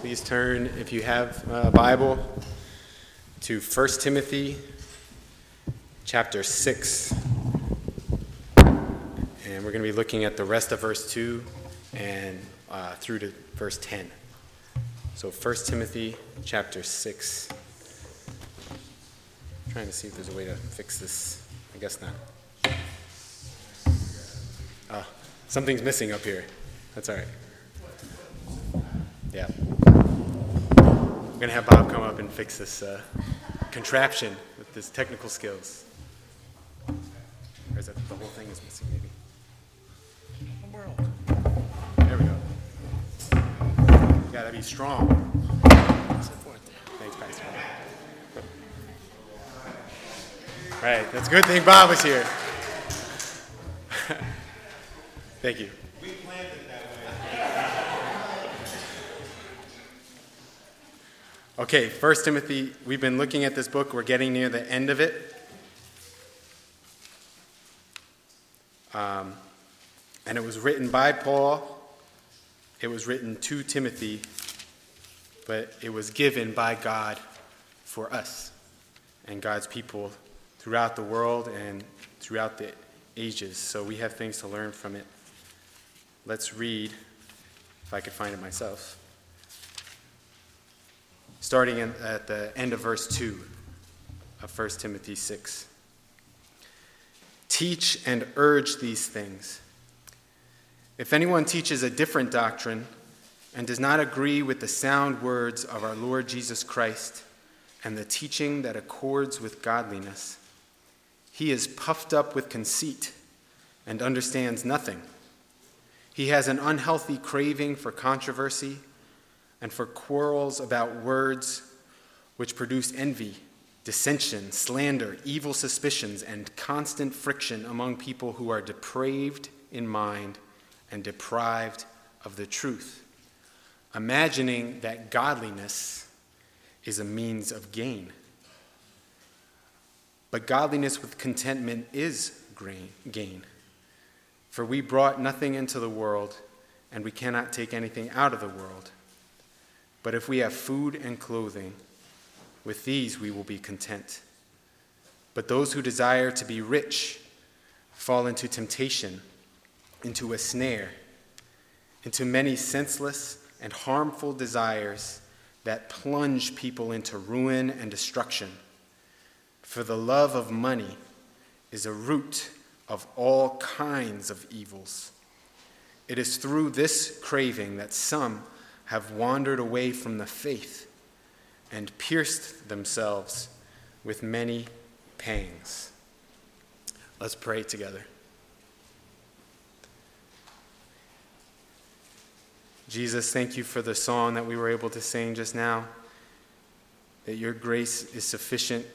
Please turn, if you have a Bible, to 1 Timothy chapter 6. And we're going to be looking at the rest of verse 2 and through to verse 10. So 1 Timothy chapter 6. I'm trying to see if there's a way to fix this. I guess not. Something's missing up here. That's all right. Yeah. I'm going to have Bob come up and fix this contraption with his technical skills. Or is it the whole thing is missing, maybe? There we go. You got to be strong. Thanks, Pastor. Right, that's a good thing Bob was here. Thank you. We planned it that way. Okay, 1 Timothy, we've been looking at this book. We're getting near the end of it. And it was written by Paul. It was written to Timothy, but it was given by God for us and God's people throughout the world and throughout the ages. So we have things to learn from it. Let's read, if I could find it myself, starting at the end of verse 2 of 1 Timothy 6. Teach and urge these things. If anyone teaches a different doctrine and does not agree with the sound words of our Lord Jesus Christ and the teaching that accords with godliness, he is puffed up with conceit and understands nothing. He has an unhealthy craving for controversy and for quarrels about words which produce envy, dissension, slander, evil suspicions, and constant friction among people who are depraved in mind and deprived of the truth, imagining that godliness is a means of gain. But godliness with contentment is gain. For we brought nothing into the world, and we cannot take anything out of the world. But if we have food and clothing, with these we will be content. But those who desire to be rich fall into temptation, into a snare, into many senseless and harmful desires that plunge people into ruin and destruction. For the love of money is a root of all kinds of evils. It is through this craving that some have wandered away from the faith and pierced themselves with many pangs. Let's pray together. Jesus, thank you for the song that we were able to sing just now, that your grace is sufficient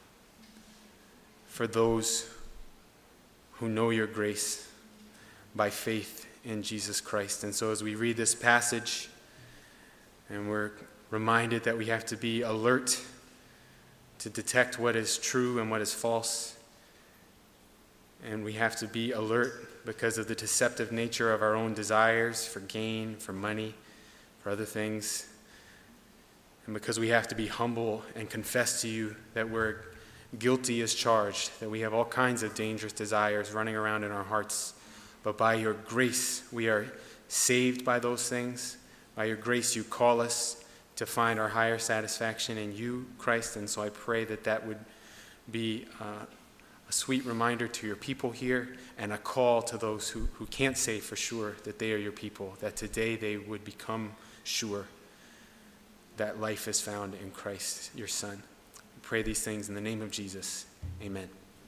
for those who know your grace by faith in Jesus Christ. And so as we read this passage, and we're reminded that we have to be alert to detect what is true and what is false, and we have to be alert because of the deceptive nature of our own desires for gain, for money, for other things, and because we have to be humble and confess to you that we're guilty as charged, that we have all kinds of dangerous desires running around in our hearts. But by your grace, we are saved by those things. By your grace, you call us to find our higher satisfaction in you, Christ. And so I pray that that would be a sweet reminder to your people here and a call to those who can't say for sure that they are your people, that today they would become sure that life is found in Christ, your Son. Pray these things in the name of Jesus. Amen.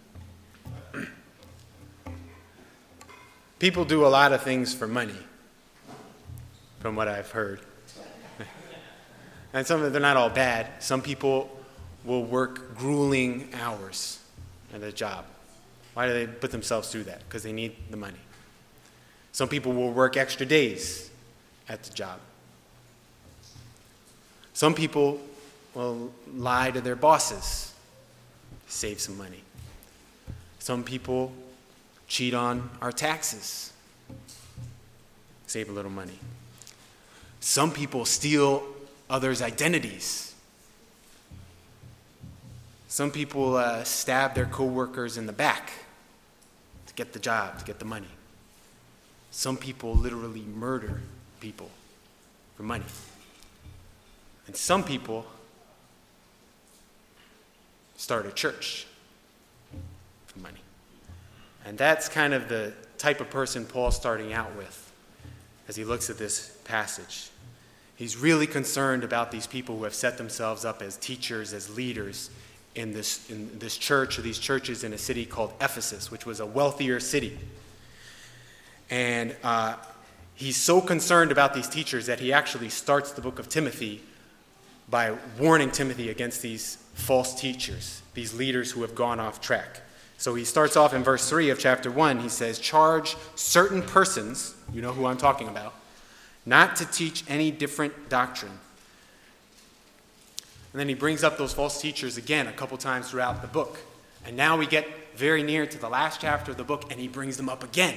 People do a lot of things for money, from what I've heard. And some of them, they're not all bad. Some people will work grueling hours at a job. Why do they put themselves through that? Because they need the money. Some people will work extra days at the job. Some people will lie to their bosses, save some money. Some people cheat on our taxes, save a little money. Some people steal others' identities. Some people stab their coworkers in the back to get the job, to get the money. Some people literally murder people for money. And some people start a church for money. And that's kind of the type of person Paul's starting out with as he looks at this passage. He's really concerned about these people who have set themselves up as teachers, as leaders in this church, or these churches in a city called Ephesus, which was a wealthier city. And he's so concerned about these teachers that he actually starts the book of Timothy by warning Timothy against these false teachers, these leaders who have gone off track. So he starts off in verse 3 of chapter 1. He says, "Charge certain persons," you know who I'm talking about, "not to teach any different doctrine." And then he brings up those false teachers again a couple times throughout the book. And now we get very near to the last chapter of the book, and he brings them up again.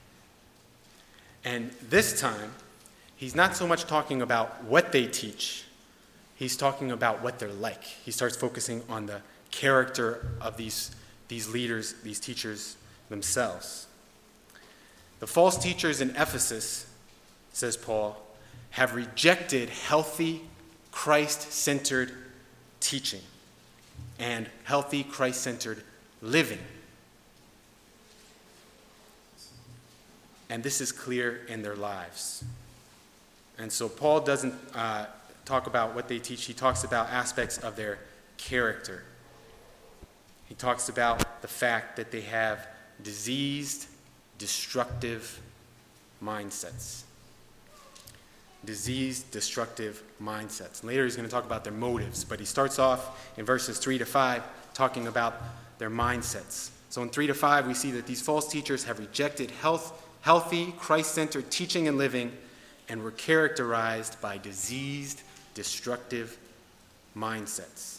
And this time, he's not so much talking about what they teach. He's talking about what they're like. He starts focusing on the character of these leaders, these teachers themselves. The false teachers in Ephesus, says Paul, have rejected healthy, Christ-centered teaching and healthy, Christ-centered living. And this is clear in their lives. And so Paul doesn't talk about what they teach. He talks about aspects of their character. He talks about the fact that they have diseased, destructive mindsets. Diseased, destructive mindsets. And later he's going to talk about their motives, but he starts off in verses 3 to 5 talking about their mindsets. So in 3 to 5 we see that these false teachers have rejected healthy, Christ-centered teaching and living, and were characterized by diseased, destructive mindsets.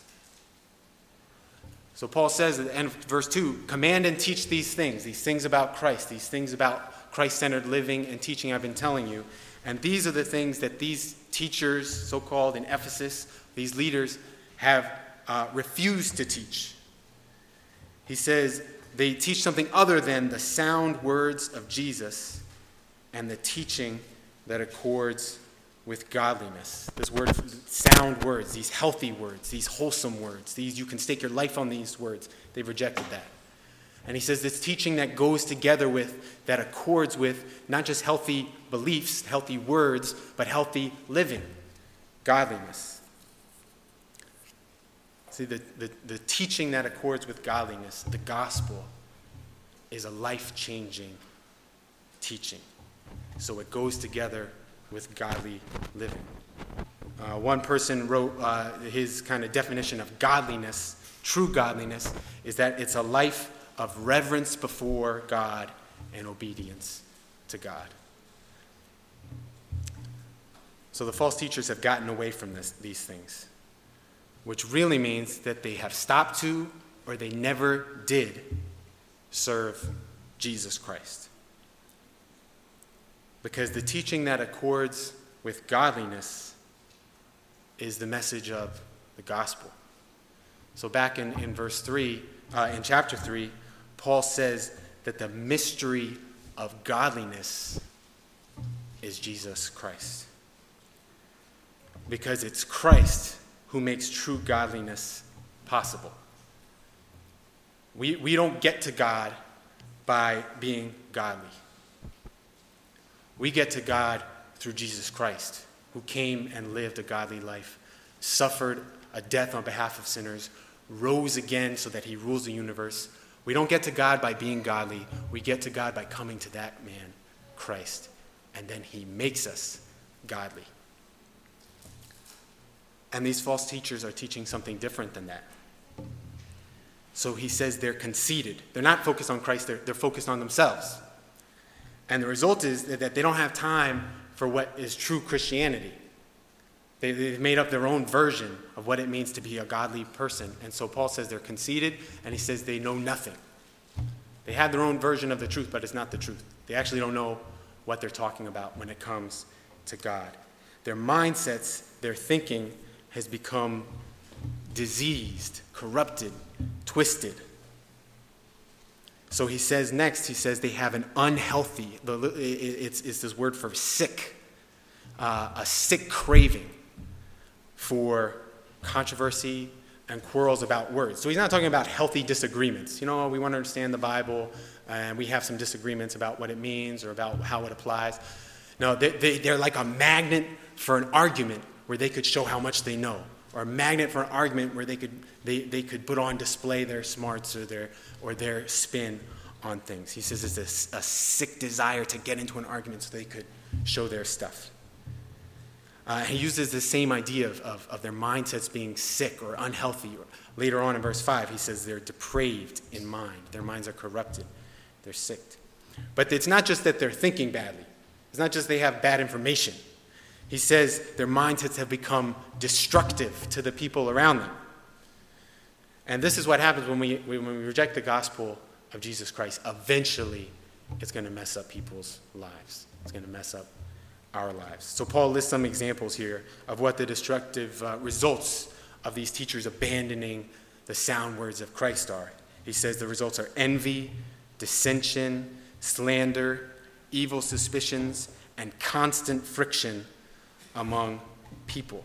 So Paul says at the end of verse 2, "Command and teach these things about Christ, these things about Christ-centered living and teaching I've been telling you." And these are the things that these teachers, so-called in Ephesus, these leaders, have refused to teach. He says they teach something other than the sound words of Jesus and the teaching that accords with godliness. This word, sound words, these healthy words, these wholesome words, these you can stake your life on these words. They've rejected that. And he says this teaching that goes together with, that accords with not just healthy beliefs, healthy words, but healthy living, godliness. See, the teaching that accords with godliness, the gospel, is a life-changing teaching. So it goes together with godly living. One person wrote his kind of definition of godliness, true godliness, is that it's a life of reverence before God and obedience to God. So the false teachers have gotten away from these things, which really means that they have stopped to, or they never did, serve Jesus Christ. Because the teaching that accords with godliness is the message of the gospel. So back in verse 3, in chapter 3, Paul says that the mystery of godliness is Jesus Christ. Because it's Christ who makes true godliness possible. We don't get to God by being godly. We get to God through Jesus Christ, who came and lived a godly life, suffered a death on behalf of sinners, rose again so that he rules the universe. We don't get to God by being godly. We get to God by coming to that man, Christ, and then he makes us godly. And these false teachers are teaching something different than that. So he says they're conceited. They're not focused on Christ, they're focused on themselves. And the result is that they don't have time for what is true Christianity. They've made up their own version of what it means to be a godly person. And so Paul says they're conceited, and he says they know nothing. They have their own version of the truth, but it's not the truth. They actually don't know what they're talking about when it comes to God. Their mindsets, their thinking has become diseased, corrupted, twisted. So he says next, he says they have an unhealthy, it's this word for sick, a sick craving for controversy and quarrels about words. So he's not talking about healthy disagreements. We want to understand the Bible, and we have some disagreements about what it means or about how it applies. No, they're like a magnet for an argument where they could show how much they know, or a magnet for an argument where they could put on display their smarts or their spin on things. He says it's a sick desire to get into an argument so they could show their stuff. He uses the same idea of their mindsets being sick or unhealthy. Later on in verse 5, he says they're depraved in mind. Their minds are corrupted. They're sick. But it's not just that they're thinking badly. It's not just they have bad information. He says their mindsets have become destructive to the people around them. And this is what happens when we reject the gospel of Jesus Christ. Eventually, it's going to mess up people's lives. It's going to mess up our lives. So Paul lists some examples here of what the destructive results of these teachers abandoning the sound words of Christ are. He says the results are envy, dissension, slander, evil suspicions, and constant friction among people.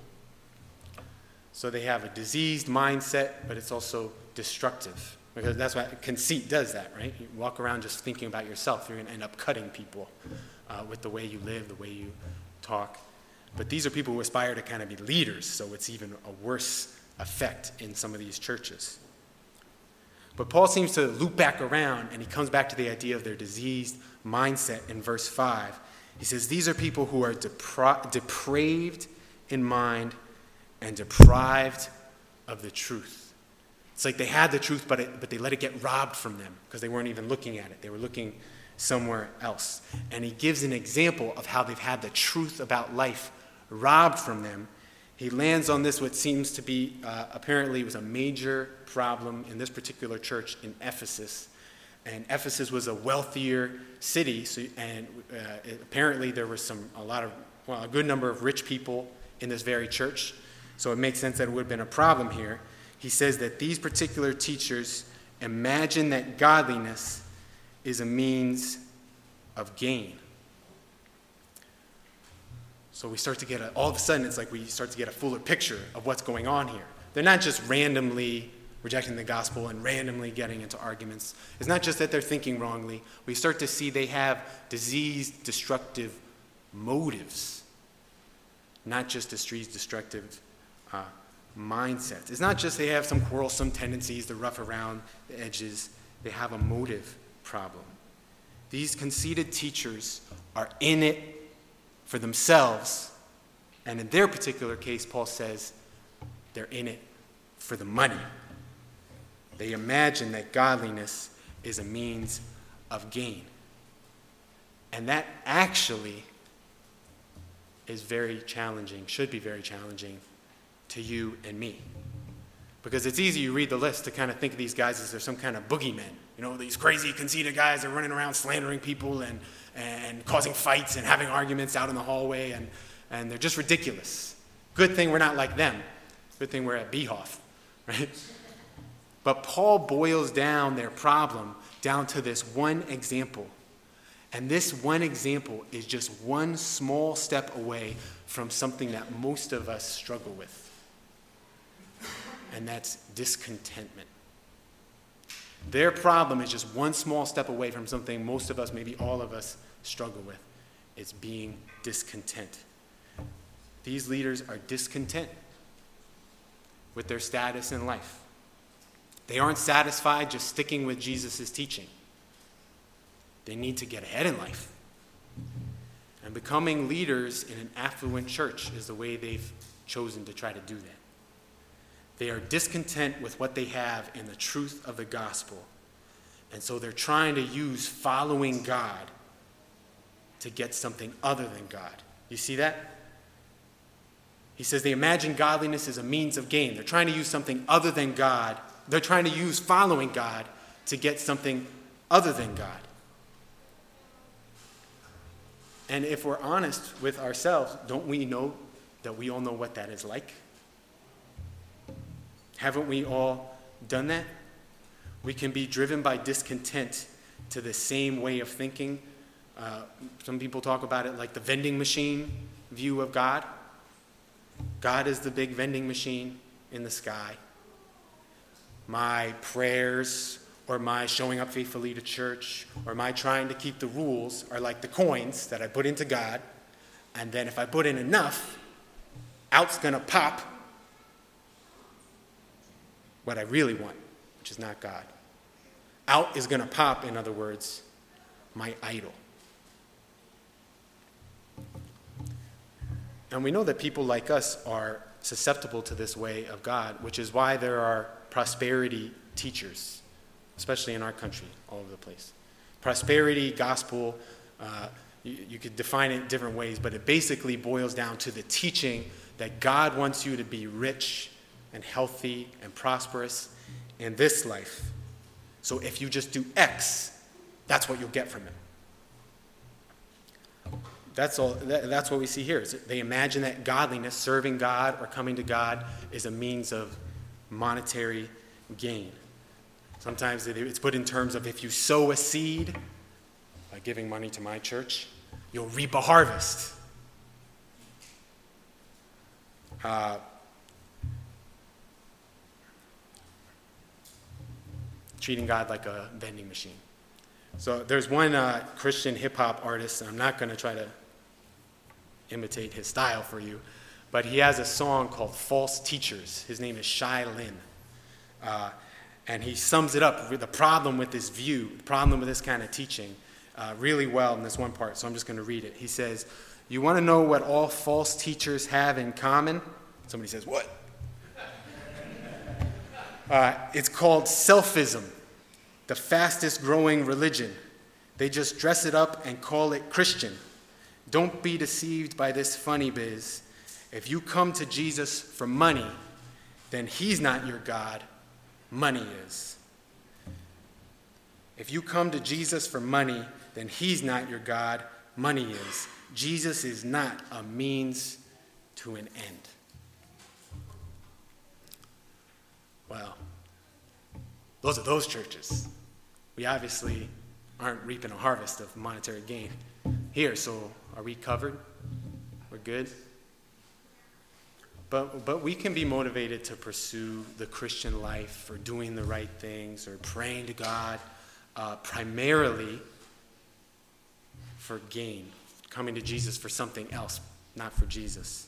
So they have a diseased mindset, but it's also destructive. Because that's what conceit does that, right? You walk around just thinking about yourself, you're going to end up cutting people with the way you live, the way you talk. But these are people who aspire to kind of be leaders, so it's even a worse effect in some of these churches. But Paul seems to loop back around, and he comes back to the idea of their diseased mindset in verse 5. He says, these are people who are depraved in mind and deprived of the truth. It's like they had the truth, but they let it get robbed from them because they weren't even looking at it. They were looking somewhere else. And he gives an example of how they've had the truth about life robbed from them. He lands on this, what seems to be, apparently was a major problem in this particular church in Ephesus. And Ephesus was a wealthier city, apparently there was a good number of rich people in this very church. So it makes sense that it would have been a problem here. He says that these particular teachers imagine that godliness is a means of gain. So we start to get all of a sudden, it's like we start to get a fuller picture of what's going on here. They're not just randomly rejecting the gospel and randomly getting into arguments. It's not just that they're thinking wrongly. We start to see they have diseased, destructive motives, not just diseased, destructive mindsets. It's not just they have some quarrelsome tendencies to rough around the edges. They have a motive problem. These conceited teachers are in it for themselves, and in their particular case, Paul says, they're in it for the money. They imagine that godliness is a means of gain. And that actually is very challenging, should be very challenging to you and me. Because it's easy, you read the list, to kind of think of these guys as they're some kind of boogeymen. These crazy, conceited guys are running around slandering people and causing fights and having arguments out in the hallway, and they're just ridiculous. Good thing we're not like them. Good thing we're at Behoff, right? But Paul boils down their problem down to this one example. And this one example is just one small step away from something that most of us struggle with. And that's discontentment. Their problem is just one small step away from something most of us, maybe all of us, struggle with. It's being discontent. These leaders are discontent with their status in life. They aren't satisfied just sticking with Jesus' teaching. They need to get ahead in life. And becoming leaders in an affluent church is the way they've chosen to try to do that. They are discontent with what they have in the truth of the gospel. And so they're trying to use following God to get something other than God. You see that? He says they imagine godliness as a means of gain. They're trying to use something other than God. They're trying to use following God to get something other than God. And if we're honest with ourselves, don't we know that we all know what that is like? Haven't we all done that? We can be driven by discontent to the same way of thinking. Some people talk about it like the vending machine view of God. God is the big vending machine in the sky. My prayers or my showing up faithfully to church or my trying to keep the rules are like the coins that I put into God. And then if I put in enough, out's going to pop what I really want, which is not God. Out is going to pop, in other words, my idol. And we know that people like us are susceptible to this way of God, which is why there are prosperity teachers, especially in our country, all over the place. Prosperity gospel, you could define it in different ways, but it basically boils down to the teaching that God wants you to be rich and healthy and prosperous in this life. So if you just do X, that's what you'll get from it. That's what we see here. They imagine that godliness, serving God or coming to God, is a means of monetary gain. Sometimes it's put in terms of if you sow a seed by giving money to my church, you'll reap a harvest. Treating God like a vending machine. So there's one Christian hip-hop artist, and I'm not going to try to imitate his style for you, but he has a song called False Teachers. His name is Shai Lin. And he sums it up, the problem with this view, the problem with this kind of teaching, really well in this one part, so I'm just going to read it. He says, "You want to know what all false teachers have in common?" Somebody says, "What?" It's called selfism, the fastest growing religion. They just dress it up and call it Christian. Don't be deceived by this funny biz. If you come to Jesus for money, then he's not your God, money is. If you come to Jesus for money, then he's not your God, money is. Jesus is not a means to an end. Well, those are those churches. We obviously aren't reaping a harvest of monetary gain here, so are we covered? We're good? But we can be motivated to pursue the Christian life or doing the right things or praying to God primarily for gain, coming to Jesus for something else, not for Jesus.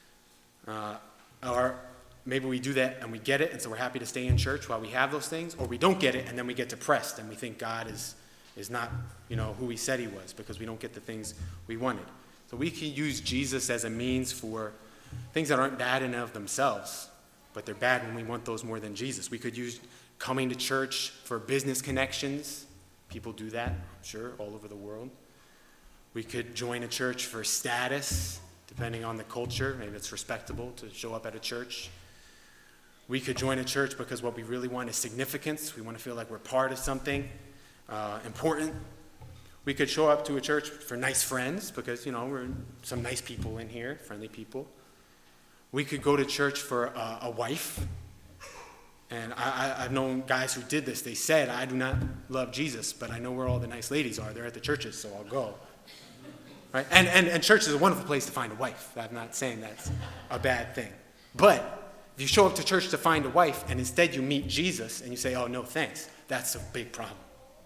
Or maybe we do that and we get it, and so we're happy to stay in church while we have those things, or we don't get it and then we get depressed and we think God is not, who he said he was because we don't get the things we wanted. So we can use Jesus as a means for things that aren't bad in and of themselves, but they're bad when we want those more than Jesus. We could use coming to church for business connections. People do that, I'm sure, all over the world. We could join a church for status, depending on the culture. Maybe it's respectable to show up at a church. We could join a church because what we really want is significance. We want to feel like we're part of something important. We could show up to a church for nice friends because, we're some nice people in here, friendly people. We could go to church for a wife. And I've known guys who did this. They said, I do not love Jesus, but I know where all the nice ladies are. They're at the churches, so I'll go. Right? And church is a wonderful place to find a wife. I'm not saying that's a bad thing. But if you show up to church to find a wife and instead you meet Jesus and you say, oh, no, thanks, that's a big problem.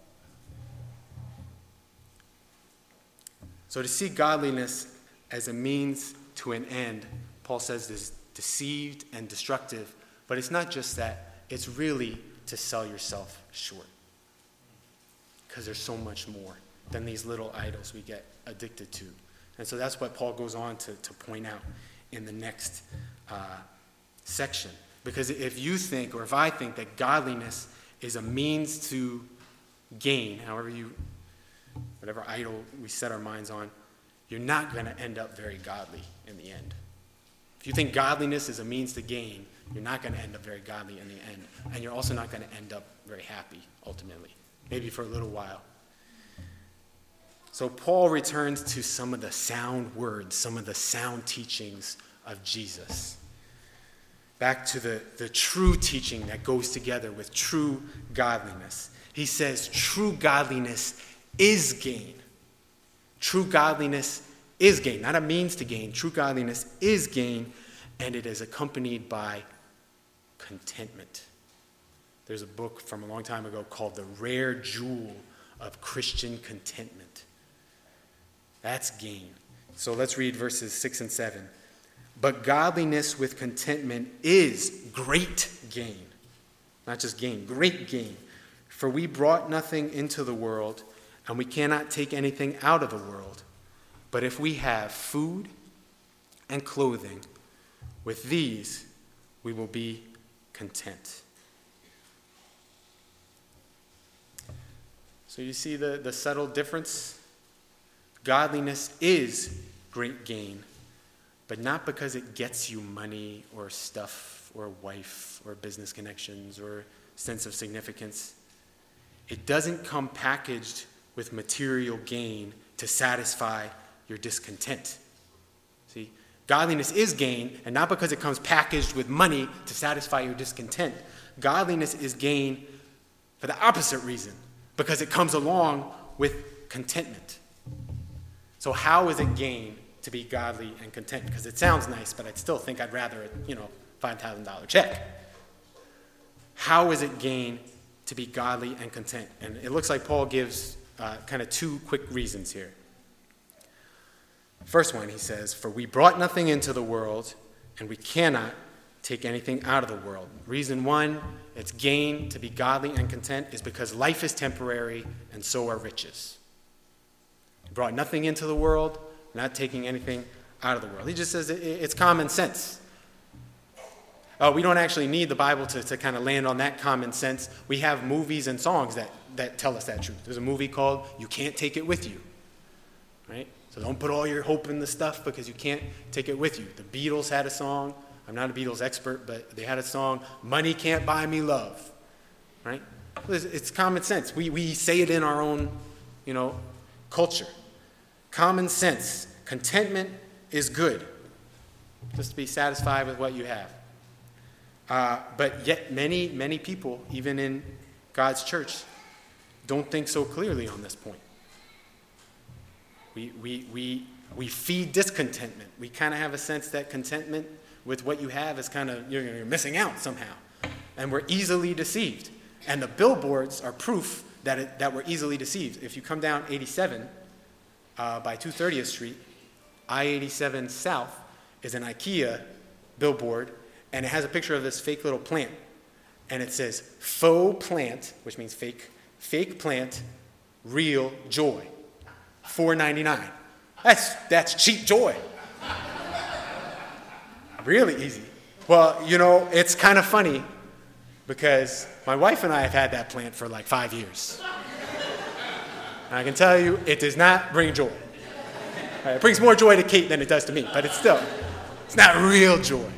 So to see godliness as a means to an end, Paul says, is deceived and destructive. But it's not just that. It's really to sell yourself short. Because there's so much more than these little idols we get addicted to. And so that's what Paul goes on to point out in the next section. Because if you think, or if I think that godliness is a means to gain, whatever idol we set our minds on, you're not going to end up very godly in the end. If you think godliness is a means to gain, you're not going to end up very godly in the end. And you're also not going to end up very happy, ultimately. Maybe for a little while. So Paul returns to some of the sound words, some of the sound teachings of Jesus. Back to the true teaching that goes together with true godliness. He says true godliness is gain. True godliness is gain, not a means to gain. True godliness is gain, and it is accompanied by contentment. There's a book from a long time ago called The Rare Jewel of Christian Contentment. That's gain. So let's read verses 6 and 7. But godliness with contentment is great gain. Not just gain, great gain. For we brought nothing into the world, and we cannot take anything out of the world. But if we have food and clothing, with these we will be content. So you see the subtle difference? Godliness is great gain, but not because it gets you money or stuff or wife or business connections or sense of significance. It doesn't come packaged with material gain to satisfy your discontent. See, godliness is gain, and not because it comes packaged with money to satisfy your discontent. Godliness is gain for the opposite reason, because it comes along with contentment. So how is it gain to be godly and content? Because it sounds nice, but I'd still think I'd rather a $5,000 check. How is it gain to be godly and content? And it looks like Paul gives kind of two quick reasons here. First one, he says, for we brought nothing into the world, and we cannot take anything out of the world. Reason one, it's gain to be godly and content, is because life is temporary, and so are riches. We brought nothing into the world, not taking anything out of the world. He just says it's common sense. We don't actually need the Bible to kind of land on that common sense. We have movies and songs that tell us that truth. There's a movie called You Can't Take It With You, right? So don't put all your hope in the stuff because you can't take it with you. The Beatles had a song. I'm not a Beatles expert, but they had a song, Money Can't Buy Me Love, right? It's common sense. We say it in our own, culture. Common sense. Contentment is good. Just to be satisfied with what you have. But yet many, many people, even in God's church, don't think so clearly on this point. We feed discontentment. We kind of have a sense that contentment with what you have is kind of, you're missing out somehow. And we're easily deceived. And the billboards are proof that we're easily deceived. If you come down 87 by 230th Street, I-87 South is an IKEA billboard, and it has a picture of this fake little plant. And it says, faux plant, which means fake plant, real joy. $4.99. That's cheap joy. Really easy. Well, it's kind of funny because my wife and I have had that plant for like 5 years. And I can tell you, it does not bring joy. It brings more joy to Kate than it does to me, but it's not real joy.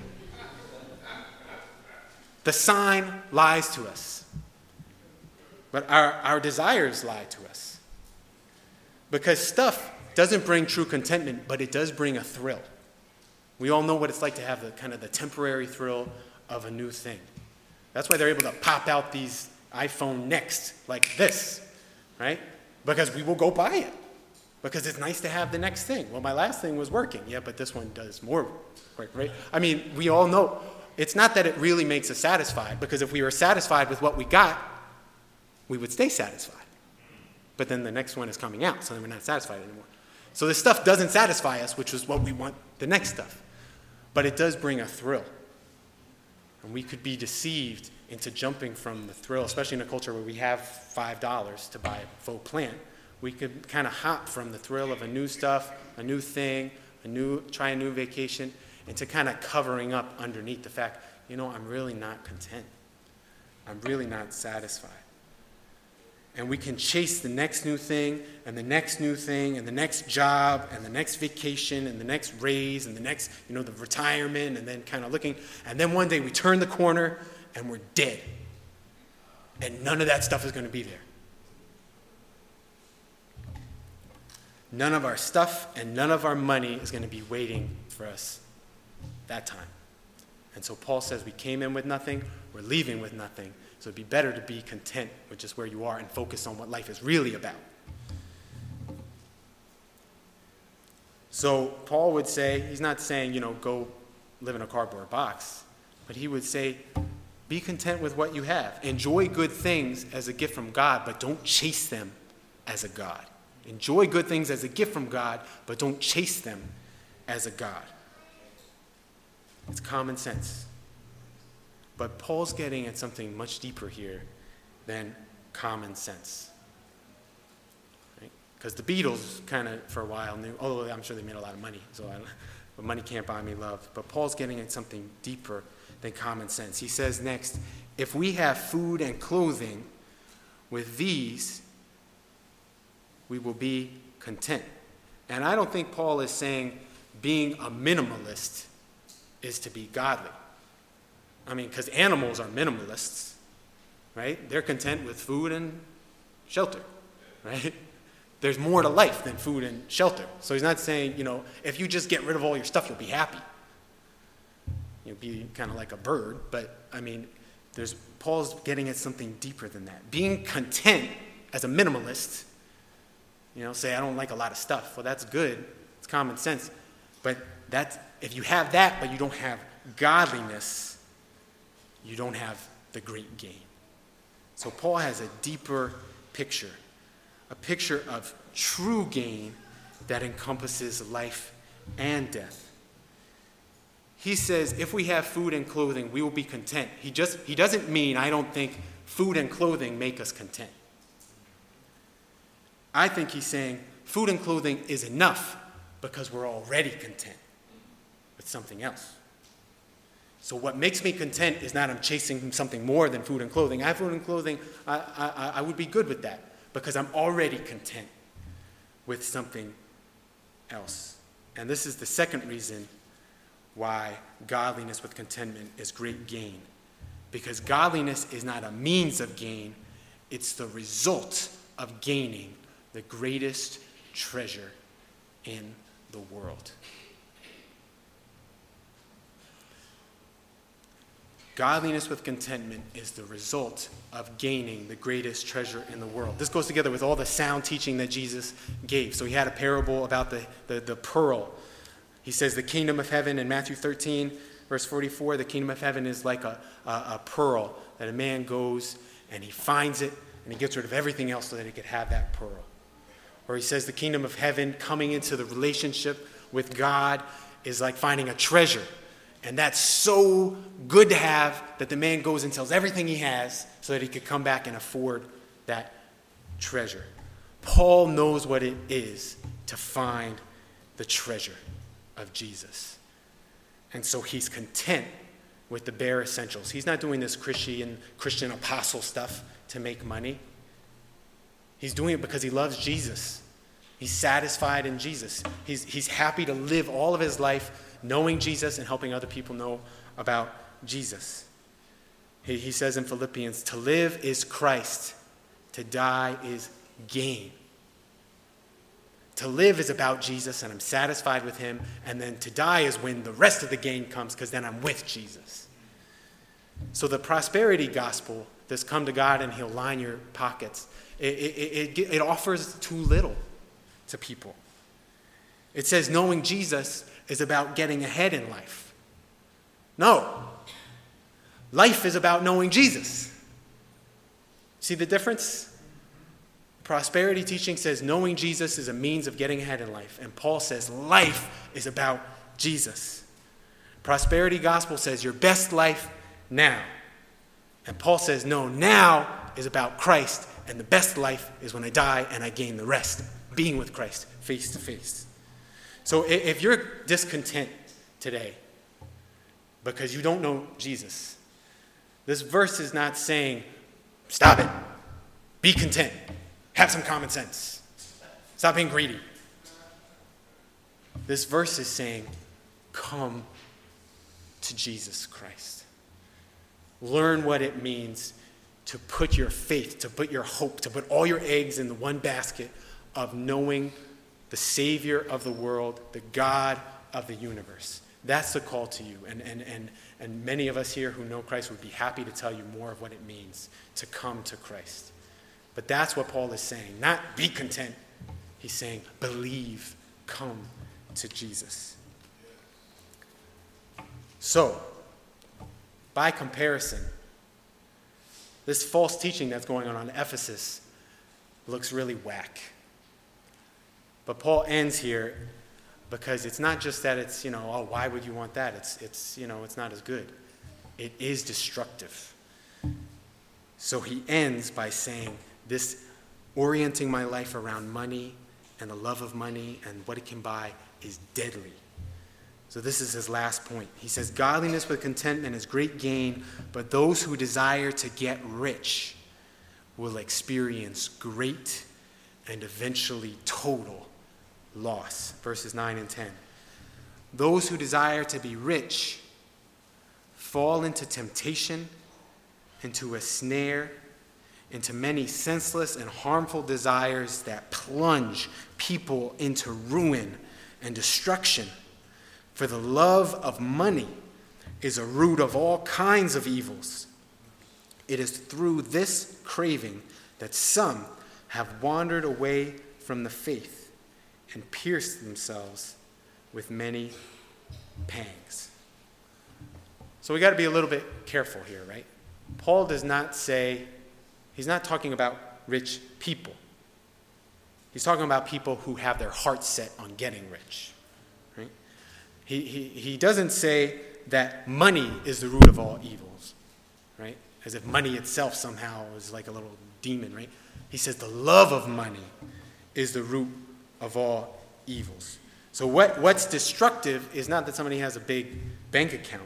The sign lies to us, but our desires lie to us. Because stuff doesn't bring true contentment, but it does bring a thrill. We all know what it's like to have the temporary thrill of a new thing. That's why they're able to pop out these iPhone Next like this, right? Because we will go buy it. Because it's nice to have the next thing. Well, my last thing was working. Yeah, but this one does more work, right? I mean, we all know. It's not that it really makes us satisfied, because if we were satisfied with what we got, we would stay satisfied. But then the next one is coming out, so then we're not satisfied anymore. So this stuff doesn't satisfy us, which is what we want the next stuff. But it does bring a thrill. And we could be deceived into jumping from the thrill, especially in a culture where we have $5 to buy a faux plant. We could kind of hop from the thrill of a new stuff, a new thing, try a new vacation, into kind of covering up underneath the fact, I'm really not content. I'm really not satisfied. And we can chase the next new thing, and the next new thing, and the next job, and the next vacation, and the next raise, and the next, the retirement, and then kind of looking. And then one day we turn the corner, and we're dead. And none of that stuff is going to be there. None of our stuff and none of our money is going to be waiting for us that time. And so Paul says we came in with nothing, we're leaving with nothing. So it'd be better to be content with just where you are and focus on what life is really about. So Paul would say, he's not saying, go live in a cardboard box, but he would say, be content with what you have. Enjoy good things as a gift from God, but don't chase them as a God. Enjoy good things as a gift from God, but don't chase them as a God. It's common sense. But Paul's getting at something much deeper here than common sense. Because the Beatles kind of, for a while, knew, although I'm sure they made a lot of money, but money can't buy me love. But Paul's getting at something deeper than common sense. He says next, if we have food and clothing, with these, we will be content. And I don't think Paul is saying being a minimalist is to be godly. Because animals are minimalists, right? They're content with food and shelter, right? There's more to life than food and shelter. So he's not saying, if you just get rid of all your stuff, you'll be happy. You'll be kind of like a bird. But, Paul's getting at something deeper than that. Being content as a minimalist, say I don't like a lot of stuff. Well, that's good. It's common sense. But if you have that, but you don't have godliness, you don't have the great gain. So Paul has a deeper picture, a picture of true gain that encompasses life and death. He says, if we have food and clothing, we will be content. He doesn't mean, I don't think, food and clothing make us content. I think he's saying food and clothing is enough because we're already content with something else. So what makes me content is not I'm chasing something more than food and clothing. I have food and clothing, I would be good with that because I'm already content with something else. And this is the second reason why godliness with contentment is great gain. Because godliness is not a means of gain, it's the result of gaining the greatest treasure in the world. Godliness with contentment is the result of gaining the greatest treasure in the world. This goes together with all the sound teaching that Jesus gave. So he had a parable about the pearl. He says the kingdom of heaven in Matthew 13, verse 44, the kingdom of heaven is like a pearl that a man goes and he finds it and he gets rid of everything else so that he could have that pearl. Or he says the kingdom of heaven coming into the relationship with God is like finding a treasure. And that's so good to have that the man goes and sells everything he has so that he could come back and afford that treasure. Paul knows what it is to find the treasure of Jesus. And so he's content with the bare essentials. He's not doing this Christian apostle stuff to make money. He's doing it because he loves Jesus. He's satisfied in Jesus. He's happy to live all of his life knowing Jesus and helping other people know about Jesus. He says in Philippians, to live is Christ, to die is gain. To live is about Jesus and I'm satisfied with him, and then to die is when the rest of the gain comes because then I'm with Jesus. So the prosperity gospel, this come to God and he'll line your pockets, it offers too little to people. It says knowing Jesus is about getting ahead in life. No. Life is about knowing Jesus. See the difference? Prosperity teaching says knowing Jesus is a means of getting ahead in life. And Paul says life is about Jesus. Prosperity gospel says your best life now. And Paul says no, now is about Christ. And the best life is when I die and I gain the rest. Being with Christ face to face. So if you're discontent today because you don't know Jesus, this verse is not saying, stop it, be content, have some common sense, stop being greedy. This verse is saying, come to Jesus Christ. Learn what it means to put your faith, to put your hope, to put all your eggs in the one basket of knowing the Savior of the world, the God of the universe. That's the call to you. And many of us here who know Christ would be happy to tell you more of what it means to come to Christ. But that's what Paul is saying. Not be content. He's saying believe, come to Jesus. So, by comparison, this false teaching that's going on Ephesus looks really whack. But Paul ends here because it's not just that it's, why would you want that? It's not as good. It is destructive. So he ends by saying this orienting my life around money and the love of money and what it can buy is deadly. So this is his last point. He says, godliness with contentment is great gain, but those who desire to get rich will experience great and eventually total loss. Verses 9 and 10. Those who desire to be rich fall into temptation, into a snare, into many senseless and harmful desires that plunge people into ruin and destruction. For the love of money is a root of all kinds of evils. It is through this craving that some have wandered away from the faith and pierced themselves with many pangs. So we got to be a little bit careful here, right? Paul does not say, he's not talking about rich people. He's talking about people who have their hearts set on getting rich. Right? He doesn't say that money is the root of all evils, right? As if money itself somehow is like a little demon, right? He says the love of money is the root of all evils. So what's destructive is not that somebody has a big bank account.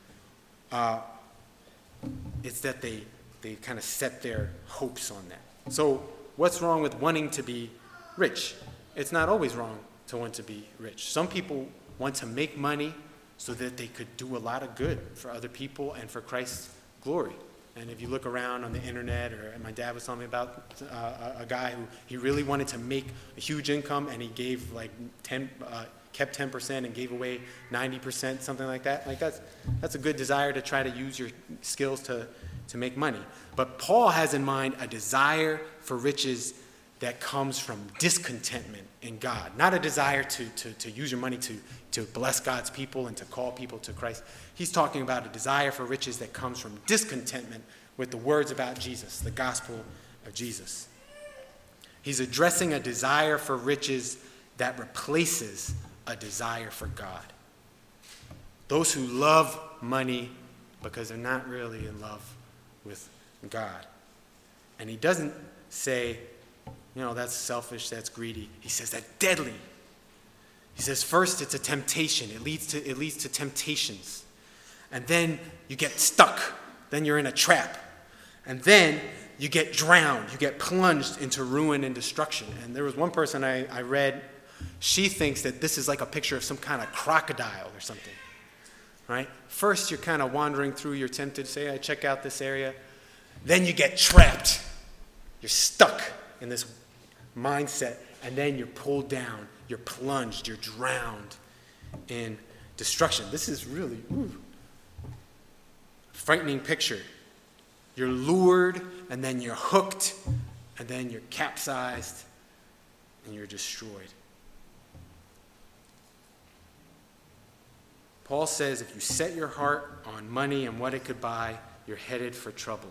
It's that they kind of set their hopes on that. So what's wrong with wanting to be rich? It's not always wrong to want to be rich. Some people want to make money so that they could do a lot of good for other people and for Christ's glory. And if you look around on the internet, or my dad was telling me about a guy who he really wanted to make a huge income, and he gave kept 10% and gave away 90%, something like that. Like that's a good desire to try to use your skills to make money. But Paul has in mind a desire for riches that comes from discontentment in God, not a desire to use your money to bless God's people and to call people to Christ. He's talking about a desire for riches that comes from discontentment with the words about Jesus, the gospel of Jesus. He's addressing a desire for riches that replaces a desire for God. Those who love money because they're not really in love with God. And he doesn't say, that's selfish, that's greedy. He says that's deadly. He says first it's a temptation. It leads to temptations. And then you get stuck. Then you're in a trap. And then you get drowned. You get plunged into ruin and destruction. And there was one person I read, she thinks that this is like a picture of some kind of crocodile or something. Right? First you're kind of wandering through, you're tempted to say, I check out this area. Then you get trapped. You're stuck in this mindset. And then you're pulled down. You're plunged. You're drowned in destruction. This is really frightening picture. You're lured, and then you're hooked, and then you're capsized, and you're destroyed. Paul says if you set your heart on money and what it could buy, you're headed for trouble.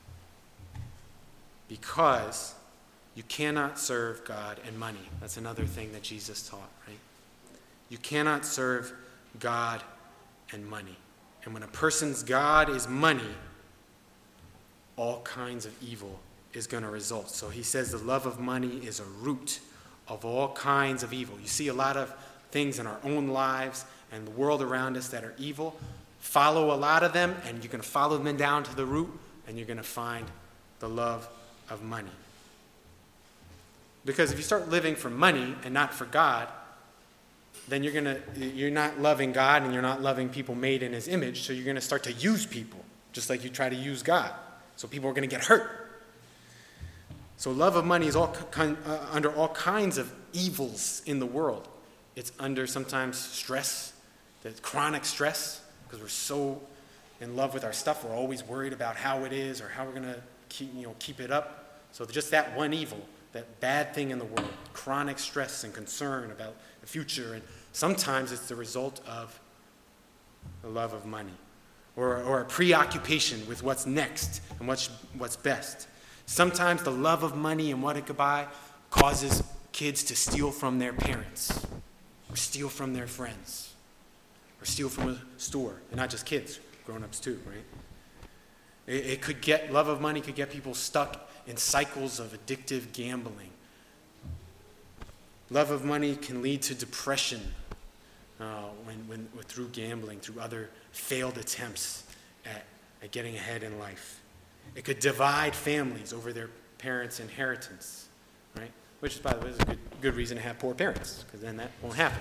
Because you cannot serve God and money. That's another thing that Jesus taught, right? You cannot serve God and money. And when a person's God is money, all kinds of evil is going to result. So he says the love of money is a root of all kinds of evil. You see a lot of things in our own lives and the world around us that are evil. Follow a lot of them, and you're going to follow them down to the root, and you're going to find the love of money. Because if you start living for money and not for God, then you're not loving God and you're not loving people made in his image, so you're going to start to use people, just like you try to use God. So people are going to get hurt. So love of money is under all kinds of evils in the world. It's under sometimes stress the chronic stress, because we're so in love with our stuff, we're always worried about how it is or how we're going to keep it up. So just that one evil, that bad thing in the world, chronic stress and concern about the future, and sometimes it's the result of the love of money or a preoccupation with what's next and what's best. Sometimes the love of money and what it could buy causes kids to steal from their parents or steal from their friends or steal from a store. And not just kids, grown-ups too, right? Love of money could get people stuck in cycles of addictive gambling. Love of money can lead to depression through gambling, through other failed attempts at getting ahead in life. It could divide families over their parents' inheritance, right? Which, by the way, is a good reason to have poor parents, because then that won't happen.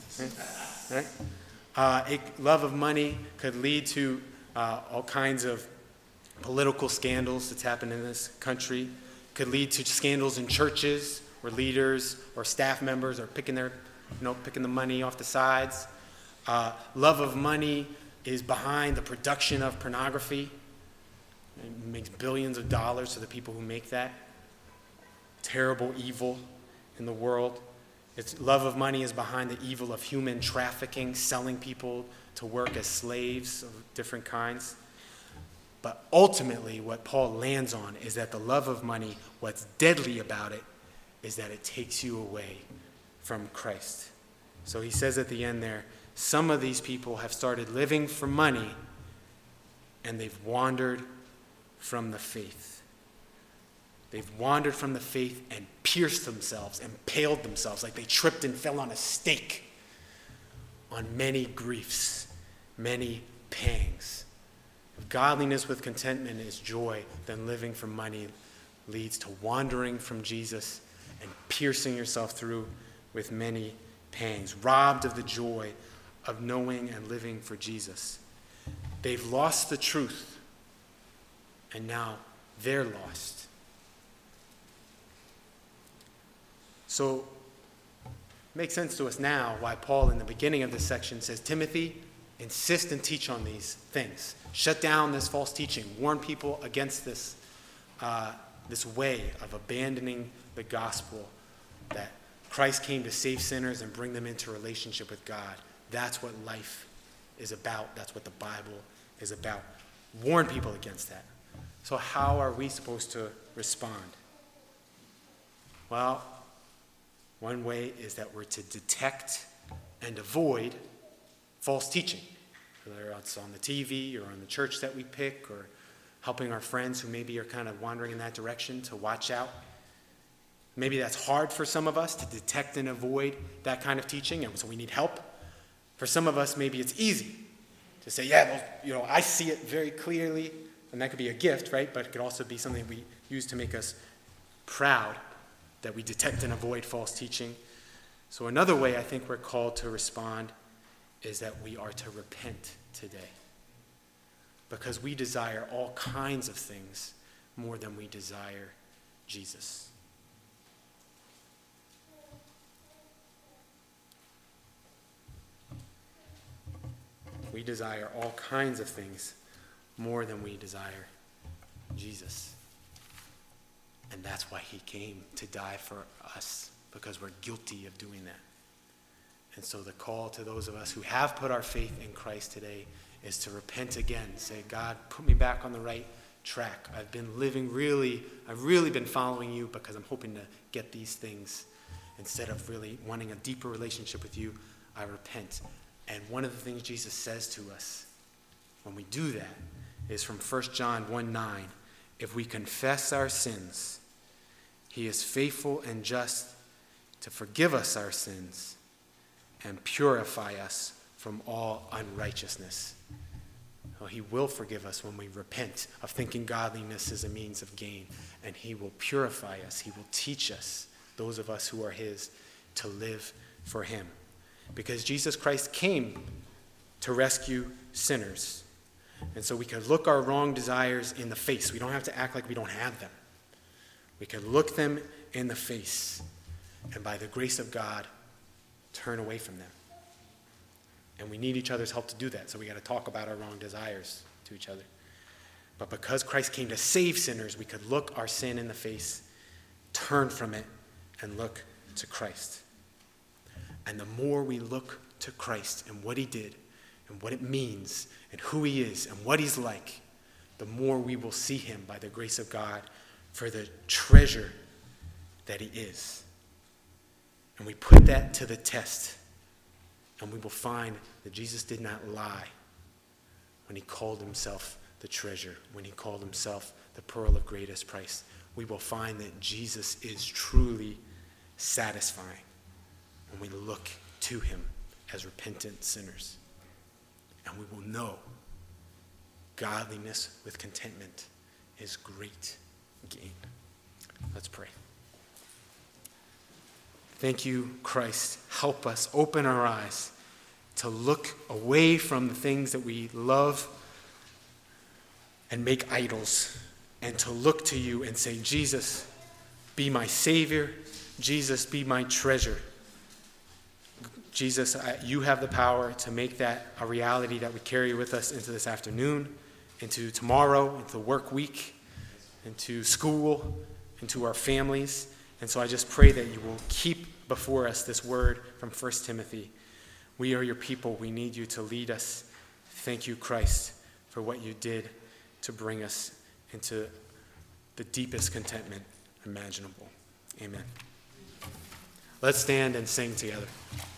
Right? Love of money could lead to all kinds of political scandals that's happened in this country. Could lead to scandals in churches where leaders or staff members are picking the money off the sides. Love of money is behind the production of pornography. It makes billions of dollars to the people who make that. Terrible evil in the world. Love of money is behind the evil of human trafficking, selling people to work as slaves of different kinds. But ultimately, what Paul lands on is that the love of money, what's deadly about it, is that it takes you away from Christ. So he says at the end there, some of these people have started living for money, and they've wandered from the faith. They've wandered from the faith and pierced themselves, impaled themselves, like they tripped and fell on a stake, on many griefs, many pangs. If godliness with contentment is joy, then living for money leads to wandering from Jesus and piercing yourself through with many pangs, robbed of the joy of knowing and living for Jesus. They've lost the truth, and now they're lost. So it makes sense to us now why Paul in the beginning of this section says, Timothy, insist and teach on these things. Shut down this false teaching. Warn people against this way of abandoning the gospel, that Christ came to save sinners and bring them into relationship with God. That's what life is about. That's what the Bible is about. Warn people against that. So how are we supposed to respond? Well, one way is that we're to detect and avoid false teaching, whether it's on the TV or on the church that we pick, or helping our friends who maybe are kind of wandering in that direction to watch out. Maybe that's hard for some of us to detect and avoid that kind of teaching, and so we need help. For some of us, maybe it's easy to say, I see it very clearly, and that could be a gift, right? But it could also be something we use to make us proud, that we detect and avoid false teaching. So another way I think we're called to respond is that we are to repent today, because we desire all kinds of things more than we desire Jesus. We desire all kinds of things more than we desire Jesus. And that's why he came to die for us, because we're guilty of doing that. And so the call to those of us who have put our faith in Christ today is to repent again. Say, God, put me back on the right track. I've really been following you because I'm hoping to get these things. Instead of really wanting a deeper relationship with you, I repent. And one of the things Jesus says to us when we do that is from 1 John 1:9. If we confess our sins, he is faithful and just to forgive us our sins and purify us from all unrighteousness. Well, he will forgive us when we repent of thinking godliness is a means of gain, and he will purify us. He will teach us, those of us who are his, to live for him. Because Jesus Christ came to rescue sinners. And so we could look our wrong desires in the face. We don't have to act like we don't have them. We could look them in the face, and by the grace of God, turn away from them. And we need each other's help to do that. So we got to talk about our wrong desires to each other. But because Christ came to save sinners, we could look our sin in the face, turn from it, and look to Christ. And the more we look to Christ and what he did and what it means and who he is and what he's like, the more we will see him by the grace of God for the treasure that he is. And we put that to the test, and we will find that Jesus did not lie when he called himself the treasure, when he called himself the pearl of greatest price. We will find that Jesus is truly satisfying when we look to him as repentant sinners. And we will know godliness with contentment is great gain. Let's pray. Thank you, Christ. Help us open our eyes to look away from the things that we love and make idols, and to look to you and say, Jesus, be my Savior. Jesus, be my treasure. Jesus, you have the power to make that a reality that we carry with us into this afternoon, into tomorrow, into the work week, into school, into our families. And so I just pray that you will keep before us this word from 1 Timothy. We are your people. We need you to lead us. Thank you, Christ, for what you did to bring us into the deepest contentment imaginable. Amen. Let's stand and sing together.